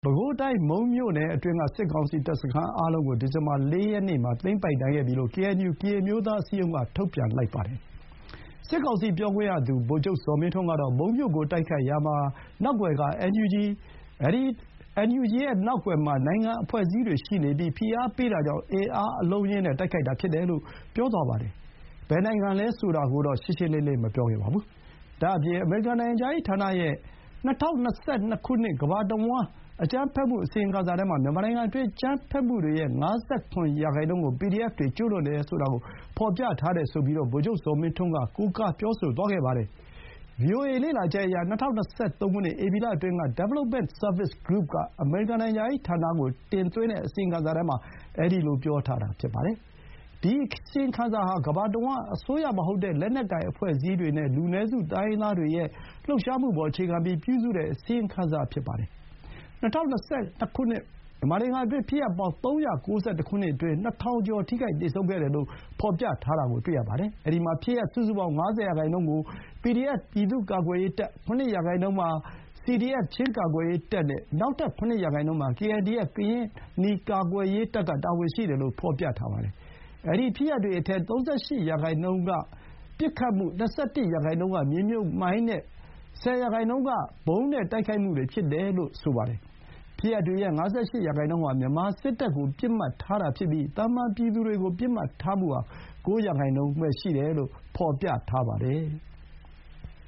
ပဲခူးတိုင်းမုံမြို့နယ်အတွင်းကစစ်ကောင်စီတပ်စခန်းအားလုံးကိုဒီဇင်ဘာ 4 ရက်နေ့မှာသိမ်းပိုက်နိုင်ခဲ့ပြီလို့ KNU ကရင်အမျိုးသားအစည်းအရုံးကထုတ်ပြန်လိုက်ပါတယ်။စစ်ကောင်စီပြောခွင့်ရသူဗိုလ်ချုပ်ဇော်မင်းထွန်းကတော့မုံမြို့ကိုတိုက်ခိုက်ရာမှာနောက်ကွယ်က NUG ရဲ့နောက်ကွယ်မှာနိုင်ငံအဖွဲ့အစည်းတွေရှိနေပြီးဖိအားပေးတာကြောင့်အင်အားအလုံးအရင်းနဲ့တိုက်ခိုက်တာဖြစ်တယ်လို့ပြောသွားပါတယ်။ဘယ်နိုင်ငံလဲဆိုတာကိုတော့ရှင်းရှင်းလင်းလင်းမပြောခဲ့ပါဘူး။ဒါ့အပြင်အမေရိကန်နိုင်ငံခြားရေးဌာနရဲ့2022 ခုနှစ်ကမ္ဘာတဝန်းအကြမ်းဖက်မှုအစီရင်ခံစာထဲမှာမြန်မာနိုင်ငံအတွင်းအကြမ်းဖက်မှုတွေရဲ့ 57% ကို PDF တွေကျူးလွန်တယ်ဆိုတာကိုဖော်ပြထားတယ်ဆိုပြီးဗိုလ်ချုပ်ဇော်မင်းထွန်းကကိုးကားပြောဆိုသွားခဲ့ပါတယ်။ VOA လေ့လာချက်အရ2023 ခုနှစ်ဧပြီလအတွင်းက Development Service Group ကအမေရိကန်နိုင်ငံခြားရေးဌာနကိုတင်သွင်းတဲ့အစီရင်ခံစာထဲမှာအဲဒီလိုပြောထားတာဖြစ်ပါတယ်။ ဒီအစီရင်ခံစာဟာကမ္ဘာတဝန်းအစိုးရမဟုတ်တဲ့လက်နက်ကိုင်အဖွဲ့အစည်းတွေနဲ့လူနည်းစုတိုင်းရင်းသားတွေရဲ့လှုပ်ရှားမှုပေါ်အခြေခံပြီးပြုစုတဲ့အစီရင်ခံစာဖြစ်ပါတယ်။ 2022 ခုနှစ်မြန်မာနိုင်ငံအတွင်းဖြစ်ရပ်ပေါင်း 391 ခုနှစ်အတွင်း 2,000 ကျော်ထိခိုက်သေဆုံးခဲ့တယ်လို့ဖော်ပြထားတာကိုတွေ့ရပါတယ်။ အဲဒီမှာဖြစ်ရပ်စုစုပေါင်း 50% ကို PDF ပြည်သူ့ကာကွယ်ရေးတပ်၊ 7% မှာ CDF ချင်းကာကွယ်ရေးတပ်နဲ့ နောက်ထပ် 7% မှာ KNDF ကရင်နီကာကွယ်ရေးတပ်ကတာဝန်ရှိတယ်လို့ဖော်ပြထားပါတယ်။ အဲဒီဖြစ်ရပ်တွေအထဲ 38% ကပစ်ခတ်မှု၊ 21% ကမြေမြှုပ်မိုင်းနဲ့ 10% ကဗုံးနဲ့တိုက်ခိုက်မှုတွေဖြစ်တယ်လို့ဆိုပါတယ်။ ဖြစ်ရပ်တွေရဲ့ 58% ဟာမြန်မာစစ်တပ်ကိုပစ်မှတ်ထားတာဖြစ်ပြီးသာမန်ပြည်သူတွေကိုပစ်မှတ်ထားမှုဟာ 9% ပဲရှိတယ်လို့ဖော်ပြထားပါတယ်။